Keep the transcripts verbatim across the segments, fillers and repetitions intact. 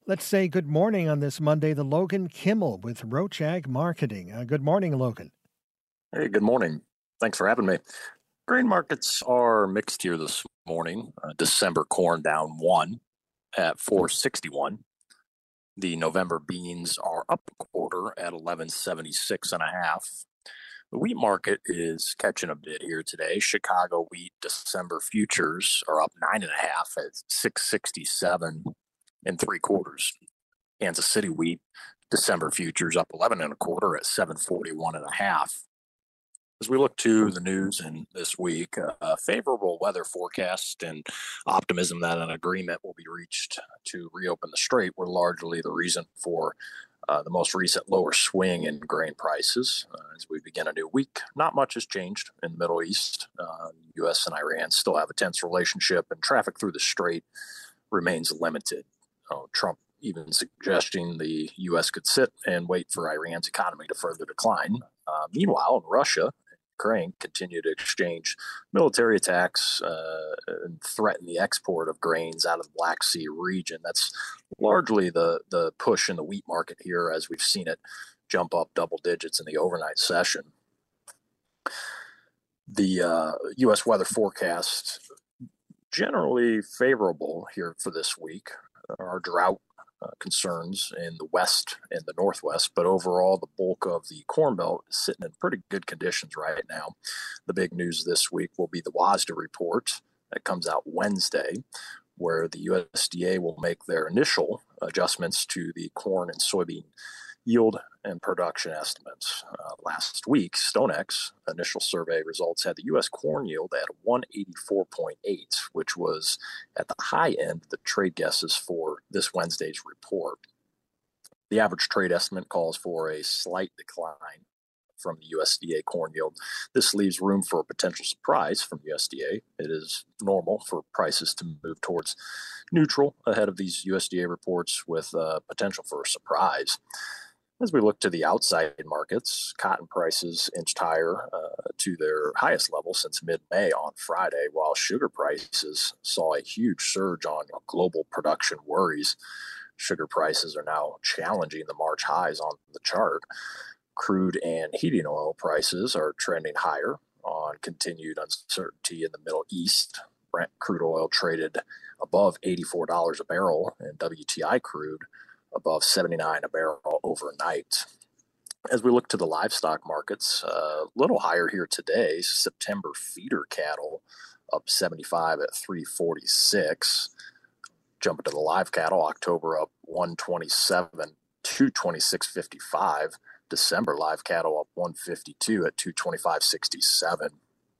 Let's say good morning on this Monday to Logan Kimmel with Roach Ag Marketing. Uh, good morning, Logan. Hey, good morning. Thanks for having me. Grain markets are mixed here this morning. Uh, December corn down one at four sixty-one. The November beans are up a quarter at eleven seventy-six and a half. The wheat market is catching a bid here today. Chicago wheat December futures are up nine and a half at six sixty-seven and three quarters. Kansas City wheat December futures up eleven and a quarter at seven forty-one and a half. As we look to the news in this week, a favorable weather forecast and optimism that an agreement will be reached to reopen the strait were largely the reason for uh, the most recent lower swing in grain prices. Uh, as we begin a new week, not much has changed in the Middle East. Uh, U S and Iran still have a tense relationship, and traffic through the strait remains limited. Uh, Trump even suggesting the U S could sit and wait for Iran's economy to further decline. Uh, meanwhile, in Russia, Ukraine continue to exchange military attacks uh, and threaten the export of grains out of the Black Sea region. That's largely the, the push in the wheat market here, as we've seen it jump up double digits in the overnight session. The uh, U S weather forecast generally favorable here for this week. Our drought Uh, concerns in the west and the northwest, but overall the bulk of the corn belt is sitting in pretty good conditions right now. The big news this week will be the WASDE report that comes out Wednesday, where the U S D A will make their initial adjustments to the corn and soybean yield and production estimates. Uh, last week, StoneX initial survey results had the U S corn yield at one eighty-four point eight, which was at the high end of the trade guesses for this Wednesday's report. The average trade estimate calls for a slight decline from the U S D A corn yield. This leaves room for a potential surprise from U S D A. It is normal for prices to move towards neutral ahead of these U S D A reports, with uh, potential for a surprise. As we look to the outside markets, cotton prices inched higher uh, to their highest level since mid-May on Friday, while sugar prices saw a huge surge on global production worries. Sugar prices are now challenging the March highs on the chart. Crude and heating oil prices are trending higher on continued uncertainty in the Middle East. Brent crude oil traded above eighty-four dollars a barrel, and W T I crude above seventy-nine a barrel overnight. As we look to the livestock markets, a uh, little higher here today. September feeder cattle up seventy-five at three forty-six. Jumping to the live cattle, October up one twenty-seven, two twenty-six fifty-five. December live cattle up one fifty-two at two twenty-five sixty-seven.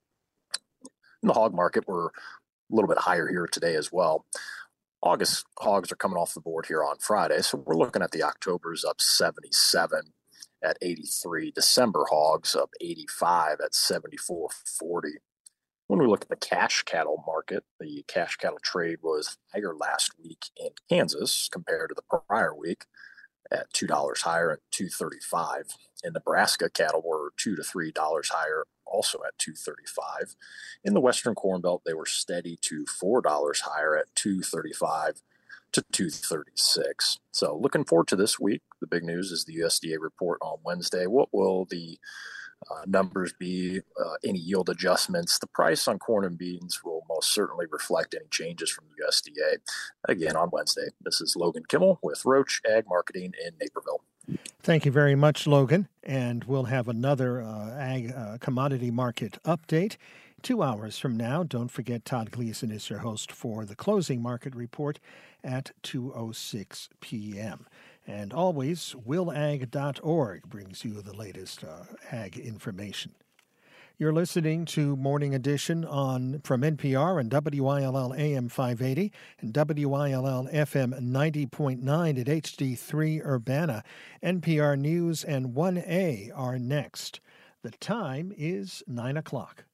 In the hog market, we're a little bit higher here today as well. August hogs are coming off the board here on Friday, so we're looking at the Octobers up seventy-seven at eighty-three. December hogs up eighty-five at seventy-four forty. When we look at the cash cattle market, the cash cattle trade was higher last week in Kansas compared to the prior week at two dollars higher at two thirty-five. In Nebraska, cattle were two to three dollars higher, also at two thirty-five. In the Western Corn Belt, they were steady to four dollars higher at two thirty-five to two thirty-six. So looking forward to this week. The big news is the U S D A report on Wednesday. What will the uh, numbers be? Uh, any yield adjustments? The price on corn and beans will most certainly reflect any changes from the U S D A. Again, on Wednesday. This is Logan Kimmel with Roach Ag Marketing in Naperville. Thank you very much, Logan. And we'll have another uh, ag uh, commodity market update two hours from now. Don't forget, Todd Gleason is your host for the closing market report at two oh six p.m. And always, will ag dot org brings you the latest uh, ag information. You're listening to Morning Edition on from N P R and W I L L A M five eighty and W I L L F M ninety point nine at H D three Urbana. N P R News and one A are next. The time is nine o'clock.